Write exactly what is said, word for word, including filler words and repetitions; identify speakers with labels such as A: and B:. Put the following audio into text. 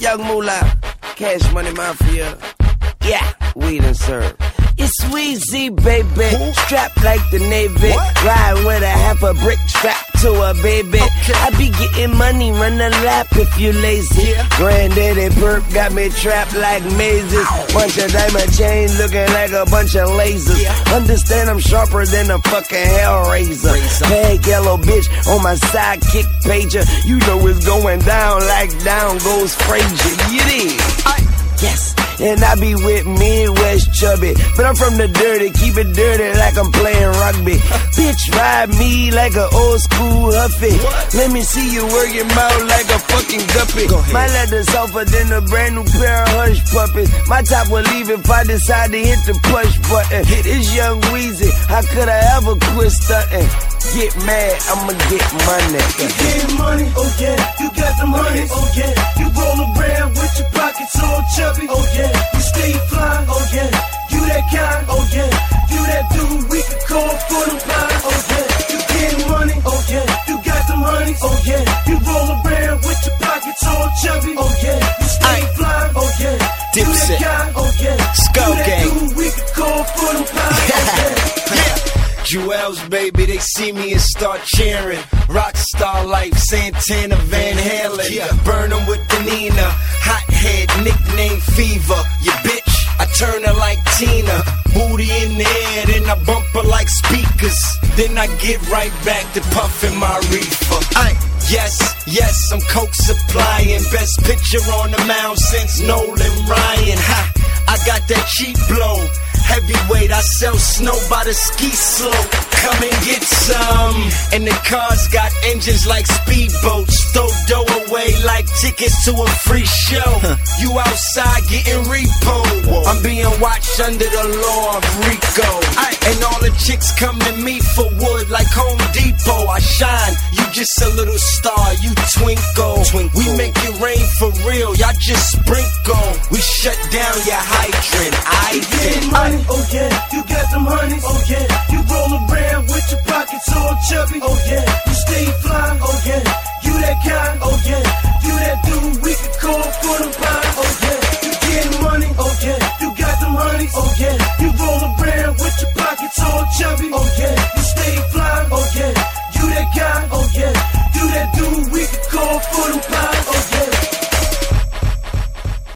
A: Young Moolah, Cash Money Mafia. Yeah, weed and serve. It's Weezy, baby. Strapped like the Navy. What? Ride with a half a brick strapped to a baby. Okay. I be getting money, run a lap if you lazy. Yeah. Granddaddy Perp got me trapped like mazes. Ow. Bunch of diamond chains looking like a bunch of lasers. Yeah. Understand I'm sharper than a fucking Hellraiser. Bad yellow bitch on my sidekick pager. You know it's going down like down goes Frazier. You dig? Yes. And I be with Midwest Chubby, but I'm from the dirty, keep it dirty like I'm playing rugby. Bitch, ride me like an old school Huffy. What? Let me see you work your mouth like a fucking guppy. My leather softer than a brand new pair of Hush puppies. My top will leave if I decide to hit the push button. It's Young Weezy, how could I ever quit stunting? Get mad, I'ma get money.
B: You getting money, oh yeah, you got the money, oh yeah. You roll around with your pockets all chubby, oh yeah. You stay fly, oh yeah. You that kind, oh yeah. You that dude we can call for them blind, oh yeah. You getting money, oh yeah. You got the money, oh yeah. You roll around with your pockets all chubby, oh yeah. You stay fly, oh yeah. You that kind, oh yeah.
C: Skull
B: you that
C: gang.
B: dude we can call for them blind, oh yeah.
C: Yeah. Jewels, baby, they see me and start cheering. Rockstar life, Santana, Van Halen. Yeah. Burn them with the Nina. Hothead, nickname Fever. You bitch, I turn her like Tina. Booty in the air, then I bump her like speakers. Then I get right back to puffing my reefer. I Yes, yes, I'm coke supplying. Best picture on the mound since Nolan Ryan. Ha, I got that cheap blow. Heavyweight, I sell snow by the ski slope. Come and get some. And the cars got engines like speedboats. Throw dough away like tickets to a free show. You outside getting repo. I'm being watched under the law of Rico. And all the chicks come to me for wood like Home Depot. I shine, you just a little star, you twinkle. twinkle. We make it rain for real, y'all just sprinkle. We shut down your hydrant. I
B: get money, oh yeah, you got them honeys, oh yeah. You roll around with your pockets all chubby, oh yeah. You stay fly, oh yeah. You that kind, oh yeah. You that dude we can call for them blind, oh yeah. You getting money, oh yeah. You got them honeys, oh yeah. You roll around with your pockets all chubby, oh yeah. You stay fly,